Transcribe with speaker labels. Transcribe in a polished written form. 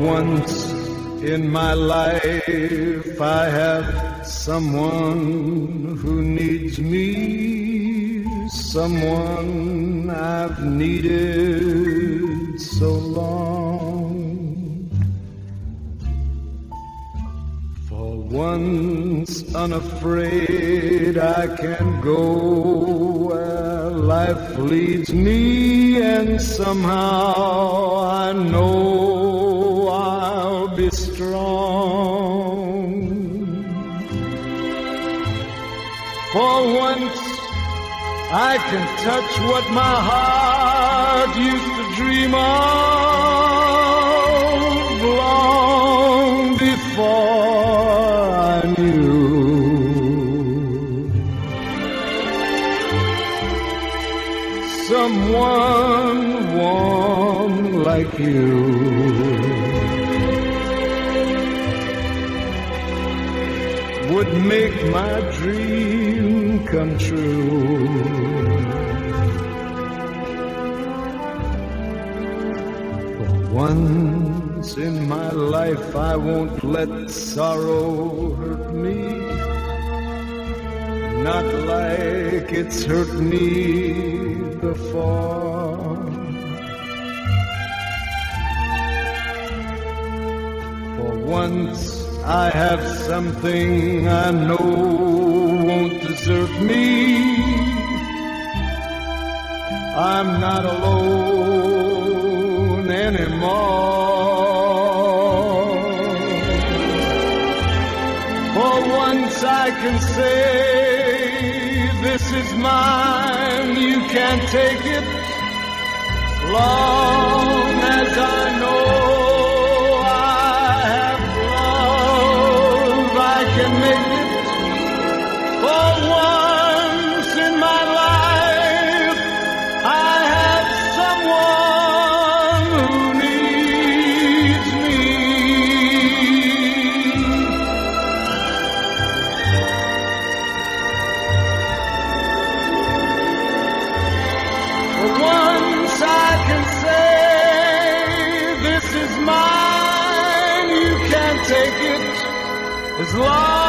Speaker 1: once in my life I have someone who needs me, someone I've needed so long. For once unafraid I can go where life leads me, and somehow I know I'll be strong. For once I can touch what my heart used to dream of long before I knew. Someone warm like you would make my dream come true. For once in my life I won't let sorrow hurt me, not like it's hurt me before. For once I have something I know won't desert me. I'm not alone anymore. For once I can say, this is mine, you can't take it. Long as I know can make it. For once in my life I have someone who needs me. For once I can say, this is mine, you can't take it. As long